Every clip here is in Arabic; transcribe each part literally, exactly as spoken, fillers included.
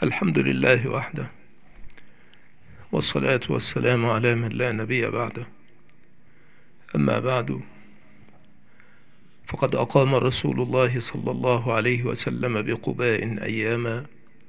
الحمد لله وحده، والصلاة والسلام على من لا نبي بعده. أما بعد، فقد أقام رسول الله صلى الله عليه وسلم بقباء أياما،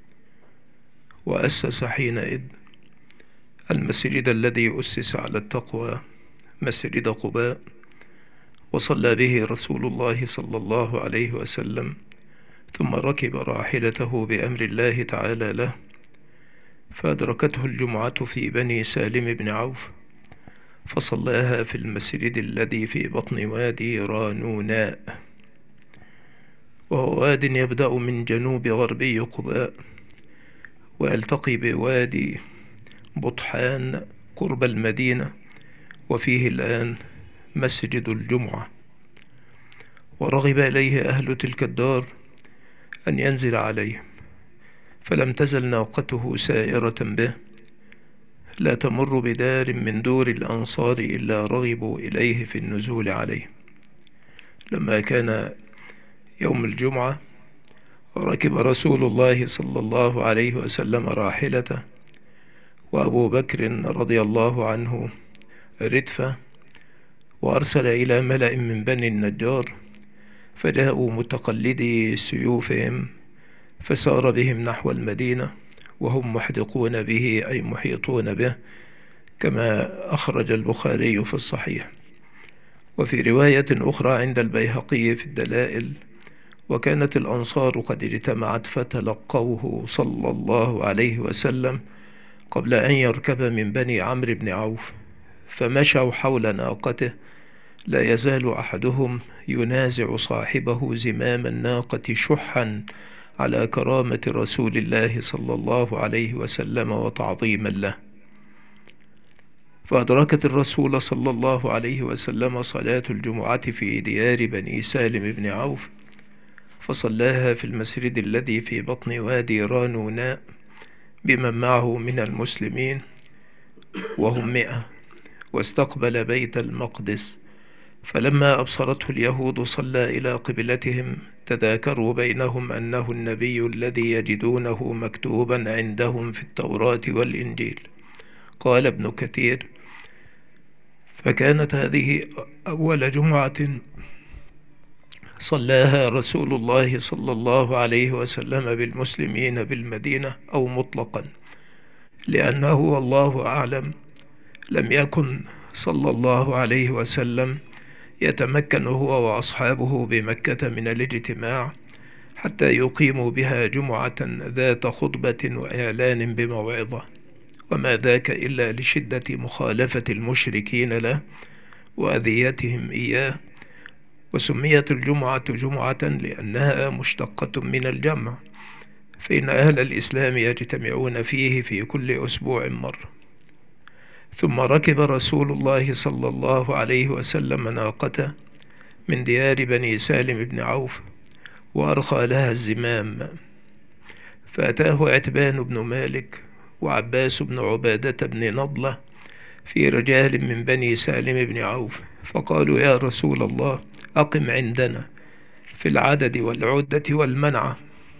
وأسس حينئذ المسجد الذي أسس على التقوى، مسجد قباء، وصلى به رسول الله صلى الله عليه وسلم، ثم ركب راحلته بأمر الله تعالى له، فأدركته الجمعة في بني سالم بن عوف، فصلاها في المسجد الذي في بطن وادي رانوناء، وهو واد يبدأ من جنوب غربي قباء، ويلتقي بوادي بطحان قرب المدينة، وفيه الآن مسجد الجمعة. ورغب إليه أهل تلك الدار أن ينزل عليهم، فلم تزل ناقته سائرة به، لا تمر بدار من دور الأنصار إلا رغبوا إليه في النزول عليه. لما كان يوم الجمعة، ركب رسول الله صلى الله عليه وسلم راحلته، وأبو بكر رضي الله عنه ردفه، وأرسل إلى ملأ من بني النجار، فجاءوا متقلدي سيوفهم، فسار بهم نحو المدينة وهم محدقون به، أي محيطون به، كما أخرج البخاري في الصحيح. وفي رواية أخرى عند البيهقي في الدلائل: وكانت الأنصار قد اجتمعت فتلقوه صلى الله عليه وسلم قبل أن يركب من بني عمرو بن عوف، فمشوا حول ناقته، لا يزال أحدهم ينازع صاحبه زمام الناقة شحا على كرامة رسول الله صلى الله عليه وسلم وتعظيما له. فأدركت الرسول صلى الله عليه وسلم صلاة الجمعة في ديار بني سالم بن عوف، فصلاها في المسجد الذي في بطن وادي رانوناء بمن معه من المسلمين، وهم مئة، واستقبل بيت المقدس. فلما أبصرته اليهود صلى إلى قبلتهم، تذاكروا بينهم أنه النبي الذي يجدونه مكتوبا عندهم في التوراة والإنجيل. قال ابن كثير: فكانت هذه أول جمعة صلاها رسول الله صلى الله عليه وسلم بالمسلمين بالمدينة، أو مطلقا، لأنه والله أعلم لم يكن صلى الله عليه وسلم يتمكن هو وأصحابه بمكة من الاجتماع حتى يقيموا بها جمعة ذات خطبة وإعلان بموعظة، وما ذاك إلا لشدة مخالفة المشركين له وأذيتهم إياه. وسميت الجمعة جمعة لأنها مشتقة من الجمع، فإن أهل الإسلام يجتمعون فيه في كل أسبوع مرة. ثم ركب رسول الله صلى الله عليه وسلم ناقته من ديار بني سالم بن عوف، وأرخى لها الزمام، فأتاه عتبان بن مالك وعباس بن عبادة بن نضلة في رجال من بني سالم بن عوف، فقالوا: يا رسول الله، أقم عندنا في العدد والعدة والمنعة.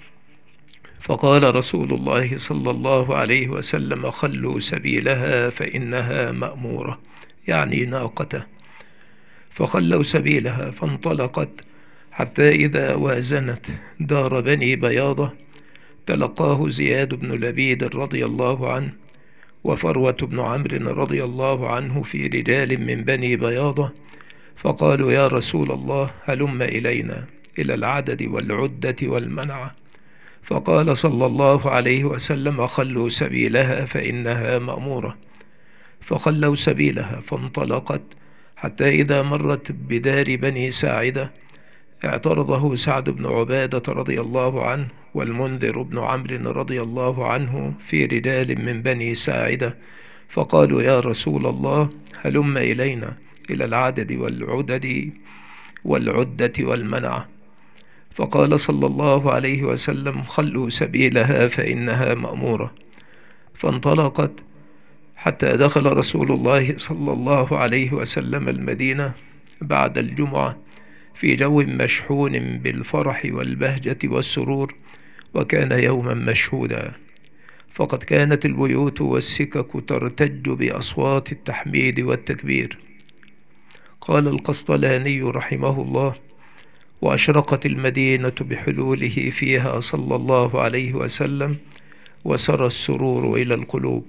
فقال رسول الله صلى الله عليه وسلم: خلوا سبيلها فإنها مأمورة، يعني ناقته. فخلوا سبيلها، فانطلقت حتى إذا وازنت دار بني بياضة، تلقاه زياد بن لبيد رضي الله عنه وفروة بن عمرو رضي الله عنه في رجال من بني بياضة، فقالوا: يا رسول الله، هلم إلينا إلى العدد والعدة والمنعة. فقال صلى الله عليه وسلم: خلوا سبيلها فإنها مأمورة. فخلوا سبيلها، فانطلقت حتى إذا مرت بدار بني ساعدة، اعترضه سعد بن عبادة رضي الله عنه والمنذر بن عمرو رضي الله عنه في رجال من بني ساعدة، فقالوا: يا رسول الله، هلم إلينا إلى العدد والعدد والعدة والمنعة. فقال صلى الله عليه وسلم: خلوا سبيلها فإنها مأمورة. فانطلقت حتى دخل رسول الله صلى الله عليه وسلم المدينة بعد الجمعة في جو مشحون بالفرح والبهجة والسرور، وكان يوما مشهودا. فقد كانت البيوت والسكك ترتج بأصوات التحميد والتكبير. قال القسطلاني رحمه الله: وأشرقت المدينة بحلوله فيها صلى الله عليه وسلم، وسرى السرور إلى القلوب.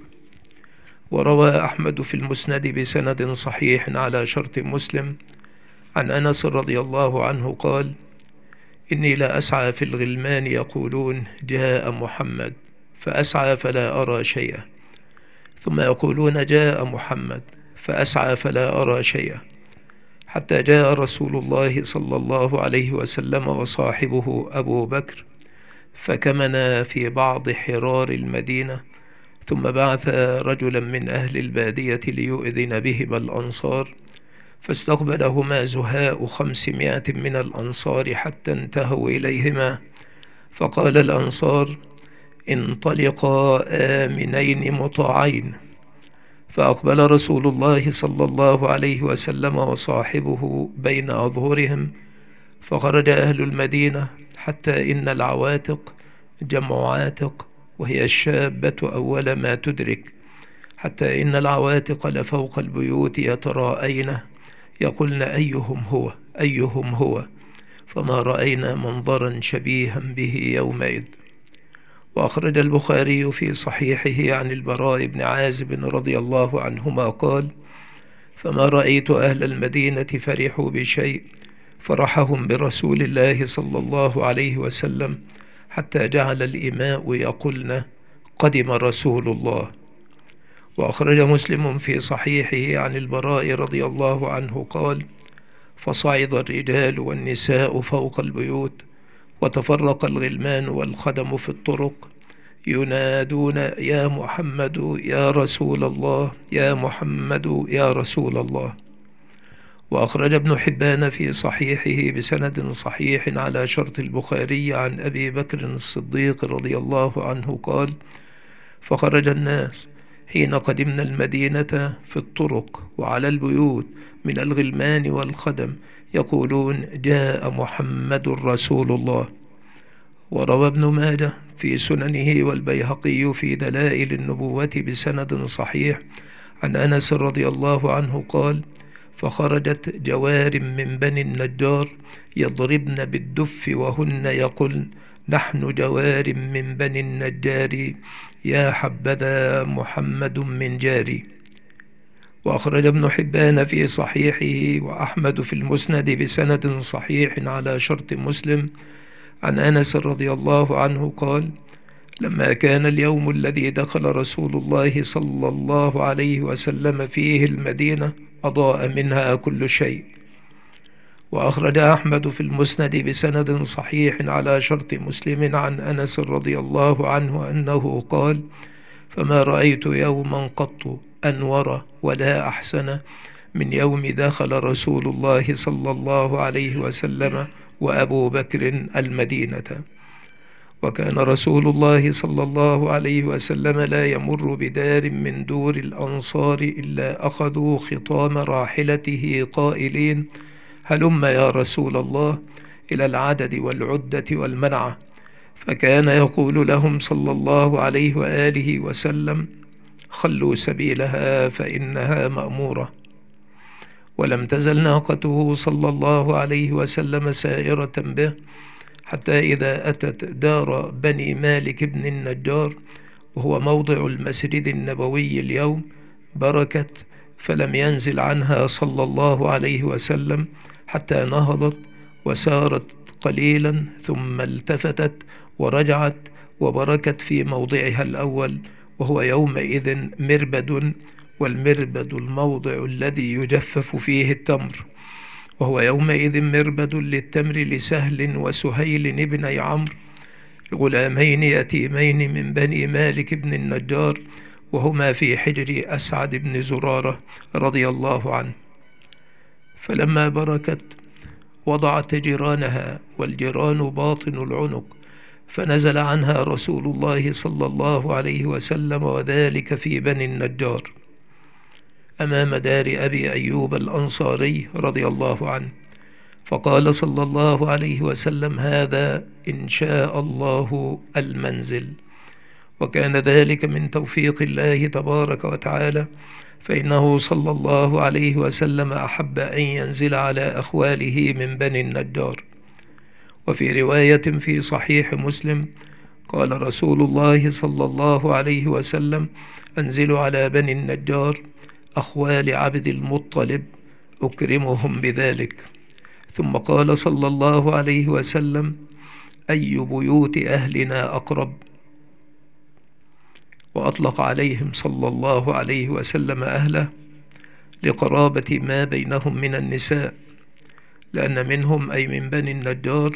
وروى أحمد في المسند بسند صحيح على شرط مسلم عن أنس رضي الله عنه قال: إني لا أسعى في الغلمان يقولون جاء محمد، فأسعى فلا أرى شيئا، ثم يقولون جاء محمد، فأسعى فلا أرى شيئا، حتى جاء رسول الله صلى الله عليه وسلم وصاحبه أبو بكر، فكمنا في بعض حرار المدينة، ثم بعث رجلا من أهل البادية ليؤذن بهما الأنصار، فاستقبلهما زهاء خمسمائة من الأنصار حتى انتهوا إليهما، فقال الأنصار: انطلقا آمنين مطاعين. فأقبل رسول الله صلى الله عليه وسلم وصاحبه بين أظهرهم، فخرج أهل المدينة حتى إن العواتق جمع عاتق، وهي الشابة أول ما تدرك، حتى إن العواتق لفوق البيوت يتراءين يقولن أيهم هو أيهم هو، فما رأينا منظرا شبيها به يومئذ. وأخرج البخاري في صحيحه عن البراء بن عازب رضي الله عنهما قال: فما رأيت أهل المدينة فرحوا بشيء فرحهم برسول الله صلى الله عليه وسلم، حتى جعل الإماء يقولن قدم رسول الله. وأخرج مسلم في صحيحه عن البراء رضي الله عنه قال: فصعد الرجال والنساء فوق البيوت، وتفرق الغلمان والخدم في الطرق ينادون يا محمد يا رسول الله، يا محمد يا رسول الله. وأخرج ابن حبان في صحيحه بسند صحيح على شرط البخاري عن أبي بكر الصديق رضي الله عنه قال: فخرج الناس حين قدمنا المدينة في الطرق وعلى البيوت من الغلمان والخدم يقولون جاء محمد رسول الله. وروى ابن ماجه في سننه والبيهقي في دلائل النبوة بسند صحيح عن أنس رضي الله عنه قال: فخرجت جوار من بني النجار يضربن بالدف وهن يقولن نحن جوار من بني النجار، يا حبذا محمد من جاري. وأخرج ابن حبان في صحيحه وأحمد في المسند بسند صحيح على شرط مسلم عن أنس رضي الله عنه قال: لما كان اليوم الذي دخل رسول الله صلى الله عليه وسلم فيه المدينة أضاء منها كل شيء. وأخرج أحمد في المسند بسند صحيح على شرط مسلم عن أنس رضي الله عنه أنه قال: فما رأيت يوما قط أنور ولا أحسن من يوم دخل رسول الله صلى الله عليه وسلم وأبو بكر المدينة. وكان رسول الله صلى الله عليه وسلم لا يمر بدار من دور الأنصار إلا أخذوا خطام راحلته قائلين: هلم يا رسول الله إلى العدد والعدة والمنعة. فكان يقول لهم صلى الله عليه وآله وسلم: خلوا سبيلها فإنها مأمورة. ولم تزل ناقته صلى الله عليه وسلم سائرة به حتى إذا أتت دار بني مالك بن النجار، وهو موضع المسجد النبوي اليوم، بركت، فلم ينزل عنها صلى الله عليه وسلم حتى نهضت وسارت قليلا، ثم التفتت ورجعت وبركت في موضعها الأول، وهو يومئذ مربد، والمربد الموضع الذي يجفف فيه التمر، وهو يومئذ مربد للتمر لسهل وسهيل بن عمرو، غلامين يتيمين من بني مالك بن النجار، وهما في حجر أسعد بن زرارة رضي الله عنه. فلما بركت وضعت جيرانها، والجيران باطن العنق، فنزل عنها رسول الله صلى الله عليه وسلم، وذلك في بني النجار أمام دار أبي أيوب الأنصاري رضي الله عنه، فقال صلى الله عليه وسلم: هذا إن شاء الله المنزل. وكان ذلك من توفيق الله تبارك وتعالى، فإنه صلى الله عليه وسلم أحب أن ينزل على أخواله من بني النجار. وفي رواية في صحيح مسلم قال رسول الله صلى الله عليه وسلم: أنزلوا على بني النجار أخوال عبد المطلب أكرمهم بذلك. ثم قال صلى الله عليه وسلم: أي بيوت أهلنا أقرب؟ وأطلق عليهم صلى الله عليه وسلم أهله لقرابة ما بينهم من النساء، لأن منهم أي من بني النجار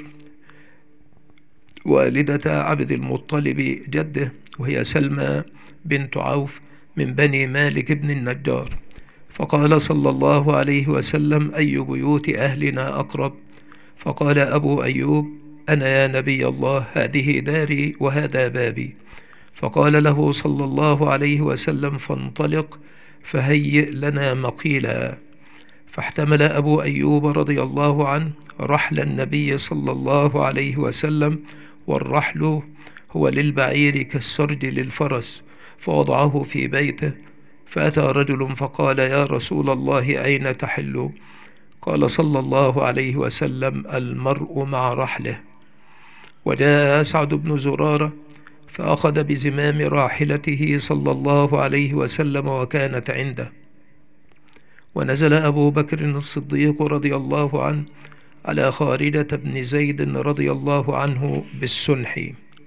والدة عبد المطلب جده، وهي سلمى بنت عوف من بني مالك بن النجار. فقال صلى الله عليه وسلم: أي بيوت أهلنا أقرب؟ فقال أبو أيوب: أنا يا نبي الله، هذه داري وهذا بابي. فقال له صلى الله عليه وسلم: فانطلق فهيئ لنا مقيلا. فاحتمل أبو أيوب رضي الله عنه رحل النبي صلى الله عليه وسلم، والرحل هو للبعير كالسرج للفرس، فوضعه في بيته. فأتى رجل فقال: يا رسول الله، أين تحل؟ قال صلى الله عليه وسلم: المرء مع رحله. وجاء أسعد بن زرارة فأخذ بزمام راحلته صلى الله عليه وسلم وكانت عنده. ونزل أبو بكر الصديق رضي الله عنه على خارجة بن زيد رضي الله عنه بالسنح.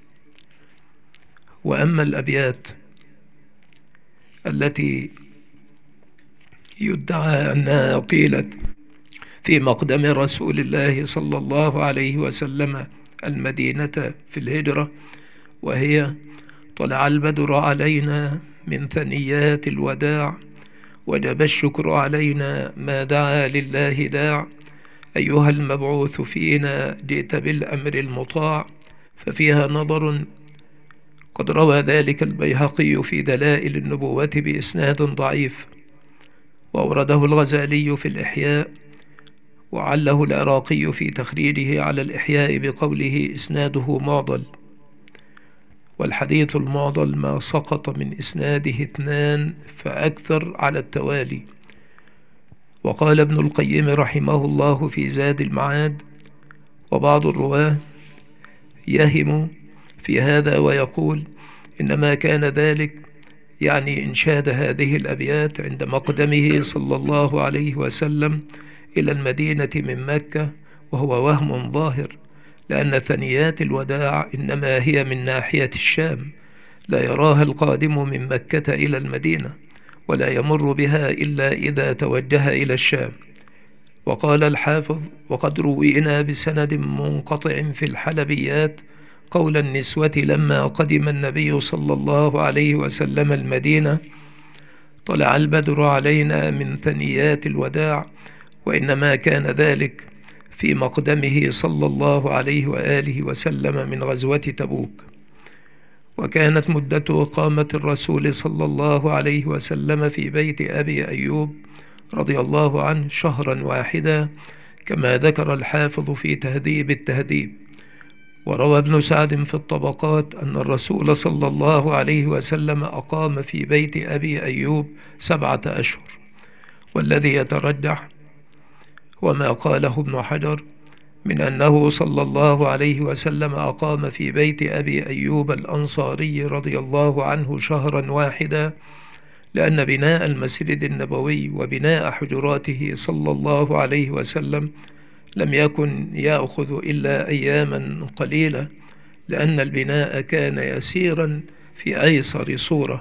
وأما الأبيات التي يدعى أنها قيلت في مقدم رسول الله صلى الله عليه وسلم المدينة في الهجرة، وهي: طلع البدر علينا من ثنيات الوداع، وجب الشكر علينا ما دعا لله داع، أيها المبعوث فينا جئت بالأمر المطاع. ففيها نظر، قد روى ذلك البيهقي في دلائل النبوة بإسناد ضعيف، وأورده الغزالي في الإحياء، وعله العراقي في تخريجه على الإحياء بقوله إسناده معضل. والحديث المعضل ما سقط من إسناده اثنان فأكثر على التوالي. وقال ابن القيم رحمه الله في زاد المعاد: وبعض الرواه يهم في هذا ويقول إنما كان ذلك يعني إنشاد هذه الأبيات عند مقدمه صلى الله عليه وسلم إلى المدينة من مكة، وهو وهم ظاهر، لأن ثنيات الوداع إنما هي من ناحية الشام، لا يراها القادم من مكة إلى المدينة، ولا يمر بها إلا إذا توجه إلى الشام. وقال الحافظ: وقد روينا بسند منقطع في الحلبيات قول النسوة لما قدم النبي صلى الله عليه وسلم المدينة: طلع البدر علينا من ثنيات الوداع، وإنما كان ذلك في مقدمه صلى الله عليه وآله وسلم من غزوة تبوك. وكانت مدة إقامة الرسول صلى الله عليه وسلم في بيت أبي أيوب رضي الله عنه شهرا واحدا، كما ذكر الحافظ في تهذيب التهذيب. وروى ابن سعد في الطبقات أن الرسول صلى الله عليه وسلم أقام في بيت أبي أيوب سبعة أشهر. والذي يترجح وما قاله ابن حجر من أنه صلى الله عليه وسلم أقام في بيت أبي أيوب الأنصاري رضي الله عنه شهرا واحدا، لأن بناء المسجد النبوي وبناء حجراته صلى الله عليه وسلم لم يكن يأخذ إلا أياما قليلة، لأن البناء كان يسيرا في أيسر صورة.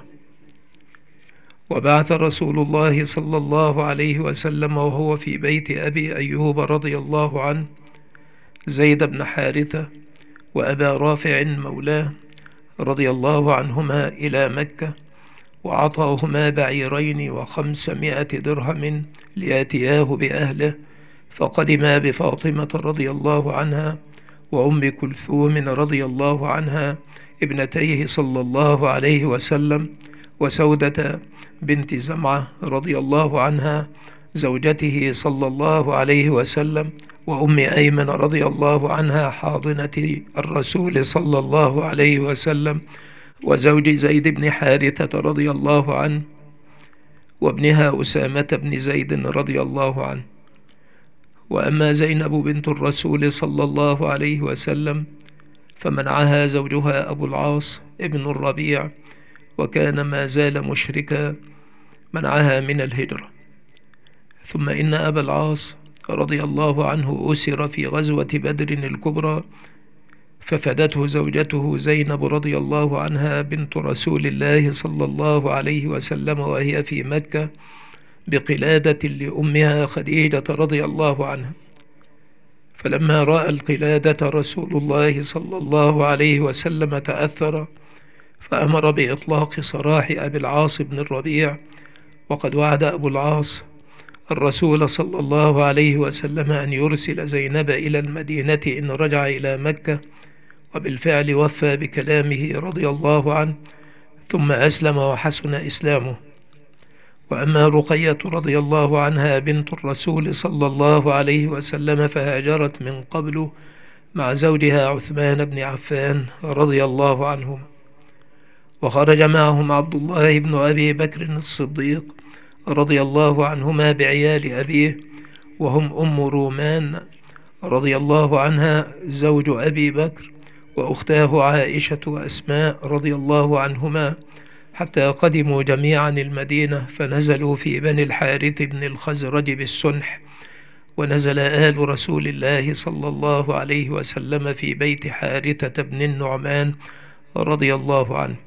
وبعث رسول الله صلى الله عليه وسلم وهو في بيت أبي أيوب رضي الله عنه زيد بن حارثة وأبا رافع مولاه رضي الله عنهما إلى مكة، وعطاهما بعيرين وخمسمائة درهم ليأتياه بأهله، فقدما بفاطمة رضي الله عنها وأم كلثوم رضي الله عنها ابنتيه صلى الله عليه وسلم، وسودة بنت زمعة رضي الله عنها زوجته صلى الله عليه وسلم، وأم أيمن رضي الله عنها حاضنة الرسول صلى الله عليه وسلم، وزوج زيد بن حارثة رضي الله عنه، وابنها أسامة بن زيد رضي الله عنه. وأما زينب بنت الرسول صلى الله عليه وسلم فمنعها زوجها أبو العاص ابن الربيع، وكان ما زال مشركا، منعها من الهجرة. ثم إن أبا العاص رضي الله عنه أسر في غزوة بدر الكبرى، ففدته زوجته زينب رضي الله عنها بنت رسول الله صلى الله عليه وسلم وهي في مكة بقلادة لأمها خديجة رضي الله عنها. فلما رأى القلادة رسول الله صلى الله عليه وسلم تأثر، فأمر بإطلاق سراح أبي العاص بن الربيع، وقد وعد أبو العاص الرسول صلى الله عليه وسلم أن يرسل زينب إلى المدينة إن رجع إلى مكة، وبالفعل وفى بكلامه رضي الله عنه، ثم أسلم وحسن إسلامه. وأما رقية رضي الله عنها بنت الرسول صلى الله عليه وسلم فهاجرت من قبل مع زوجها عثمان بن عفان رضي الله عنهما، وخرج معهم عبد الله بن أبي بكر الصديق رضي الله عنهما بعيال أبيه، وهم أم رومان رضي الله عنها زوج أبي بكر، وأختاه عائشة وأسماء رضي الله عنهما، حتى قدموا جميعا المدينة، فنزلوا في بني الحارث بن الخزرج بالسنح، ونزل آل رسول الله صلى الله عليه وسلم في بيت حارثة بن النعمان رضي الله عنه.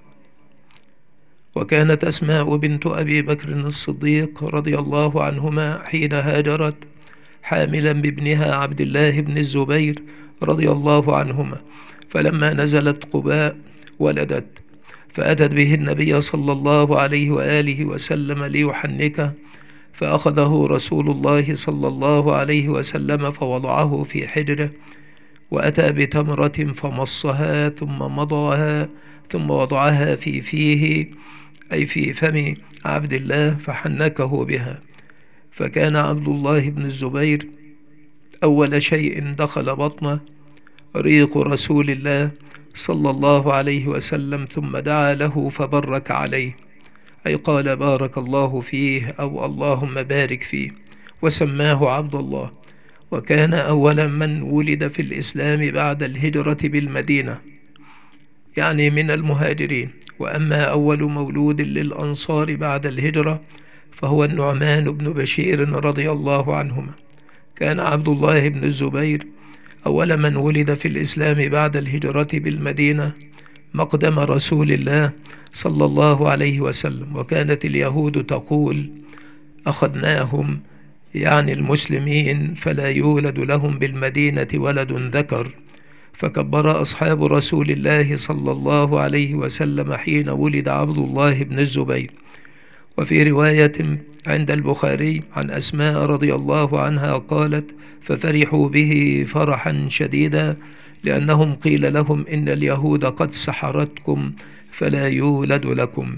وكانت أسماء بنت أبي بكر الصديق رضي الله عنهما حين هاجرت حاملا بابنها عبد الله بن الزبير رضي الله عنهما، فلما نزلت قباء ولدت، فأتت به النبي صلى الله عليه وآله وسلم ليحنكه، فأخذه رسول الله صلى الله عليه وسلم فوضعه في حجره، وأتى بتمرة فمصها ثم مضغها ثم وضعها في فيه أي في فم عبد الله فحنكه بها. فكان عبد الله بن الزبير أول شيء دخل بطنه ريق رسول الله صلى الله عليه وسلم، ثم دعا له فبرك عليه، أي قال بارك الله فيه أو اللهم بارك فيه، وسماه عبد الله. وكان أول من ولد في الإسلام بعد الهجرة بالمدينة، يعني من المهاجرين. وأما أول مولود للأنصار بعد الهجرة فهو النعمان بن بشير رضي الله عنهما. كان عبد الله بن الزبير أول من ولد في الإسلام بعد الهجرة بالمدينة مقدم رسول الله صلى الله عليه وسلم. وكانت اليهود تقول أخذناهم، يعني المسلمين، فلا يولد لهم بالمدينة ولد ذكر، فكبر أصحاب رسول الله صلى الله عليه وسلم حين ولد عبد الله بن الزبير. وفي رواية عند البخاري عن أسماء رضي الله عنها قالت ففرحوا به فرحا شديدا، لأنهم قيل لهم إن اليهود قد سحرتكم فلا يولد لكم.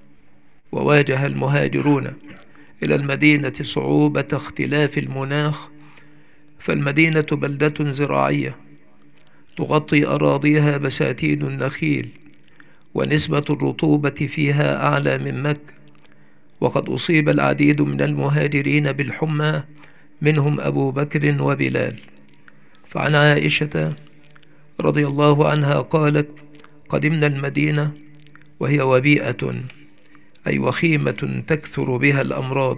وواجه المهاجرون إلى المدينة صعوبة اختلاف المناخ، فالمدينة بلدة زراعية تغطي أراضيها بساتين النخيل، ونسبة الرطوبة فيها أعلى من مكة. وقد أصيب العديد من المهاجرين بالحمى، منهم أبو بكر وبلال. فعن عائشة رضي الله عنها قالت قدمنا المدينة وهي وبيئة، أي وخيمة تكثر بها الأمراض،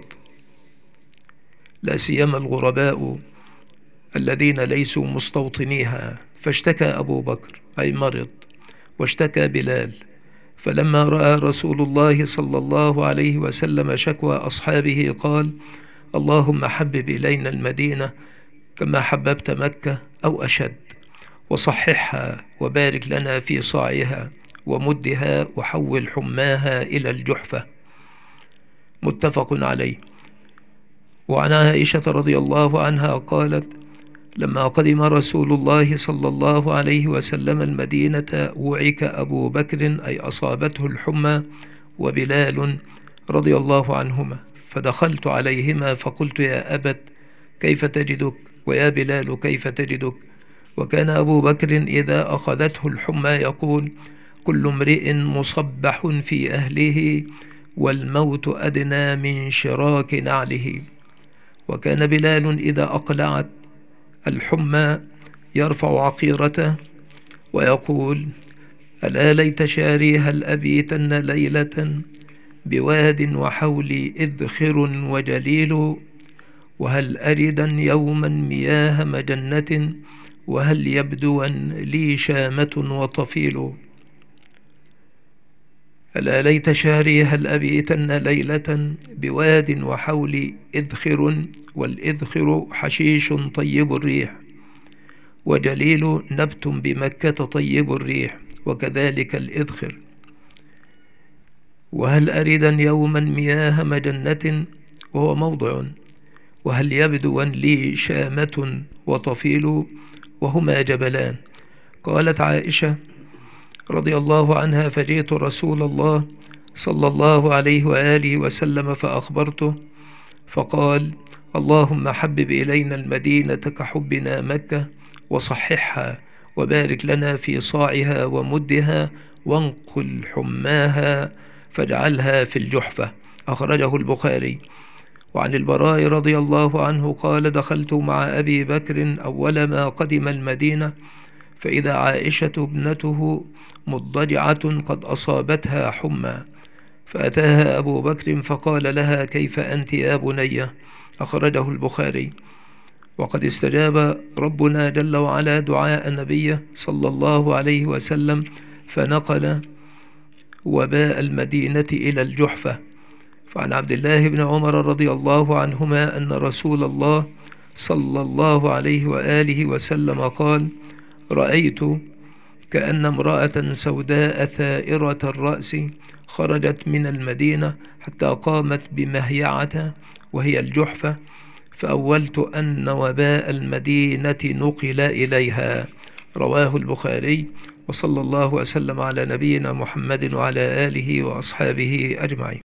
لا سيما الغرباء الذين ليسوا مستوطنيها. فاشتكى أبو بكر أي مرض، واشتكى بلال، فلما رأى رسول الله صلى الله عليه وسلم شكوى أصحابه قال اللهم حبب إلينا المدينة كما حببت مكة أو أشد، وصححها وبارك لنا في صاعها ومدها، وحول حماها إلى الجحفة. متفق عليه. وعن عائشة رضي الله عنها قالت لما قدم رسول الله صلى الله عليه وسلم المدينة وعك أبو بكر أي أصابته الحمى، وبلال رضي الله عنهما، فدخلت عليهما فقلت يا أبت كيف تجدك، ويا بلال كيف تجدك؟ وكان أبو بكر إذا أخذته الحمى يقول كل امرئ مصبح في أهله، والموت أدنى من شراك نعله. وكان بلال إذا أقلعت الحمى يرفع عقيرته ويقول: ألا ليت شعري هل أبيتن ليلة بواد وحولي إذخر وجليل، وهل أردا يوما مياه مجنة، وهل يبدوا لي شامة وطفيل. ألا ليت شعري هل أبيتن ليلة بواد وحولي إذخر، والإذخر حشيش طيب الريح، وجليل نبت بمكة طيب الريح، وكذلك الإذخر. وهل أردا يوما مياه مجنة، وهو موضع، وهل يبدوا لي شامة وطفيل، وهما جبلان. قالت عائشة رضي الله عنها: فجئت رسول الله صلى الله عليه وآله وسلم فأخبرته، فقال: اللهم حبب إلينا المدينة كحبنا مكة، وصححها، وبارك لنا في صاعها ومدها، وانقل حماها فاجعلها في الجحفة. أخرجه البخاري. وعن البراء رضي الله عنه قال: دخلت مع أبي بكر أول ما قدم المدينة، فإذا عائشة ابنته مضجعة قد أصابتها حمى، فأتاها أبو بكر فقال لها: كيف أنت يا بنية؟ أخرجه البخاري. وقد استجاب ربنا جل وعلا دعاء نبيه صلى الله عليه وسلم، فنقل وباء المدينة إلى الجحفة. فعن عبد الله بن عمر رضي الله عنهما أن رسول الله صلى الله عليه وآله وسلم قال: رأيت كأن امرأة سوداء ثائرة الرأس خرجت من المدينة حتى قامت بمهيعة وهي الجحفة، فأولت أن وباء المدينة نقل إليها. رواه البخاري. وصلى الله وسلم على نبينا محمد وعلى آله وأصحابه أجمعين.